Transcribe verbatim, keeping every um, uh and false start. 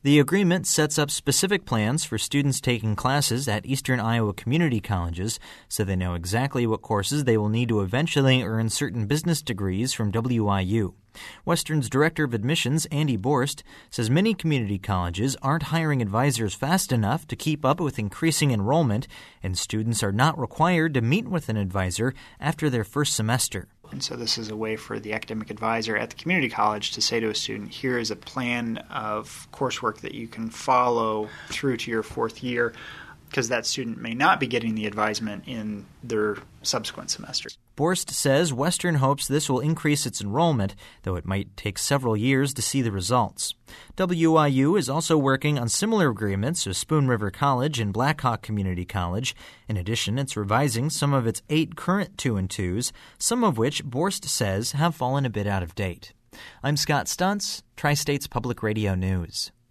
The agreement sets up specific plans for students taking classes at Eastern Iowa community colleges so they know exactly what courses they will need to eventually earn certain business degrees from W I U. Western's Director of Admissions, Andy Borst, says many community colleges aren't hiring advisors fast enough to keep up with increasing enrollment, and students are not required to meet with an advisor after their first semester. And so this is a way for the academic advisor at the community college to say to a student, here is a plan of coursework that you can follow through to your fourth year, because that student may not be getting the advisement in their subsequent semesters. Borst says Western hopes this will increase its enrollment, though it might take several years to see the results. W I U is also working on similar agreements with Spoon River College and Blackhawk Community College. In addition, it's revising some of its eight current two and twos, some of which Borst says have fallen a bit out of date. I'm Scott Stuntz, Tri-States Public Radio News.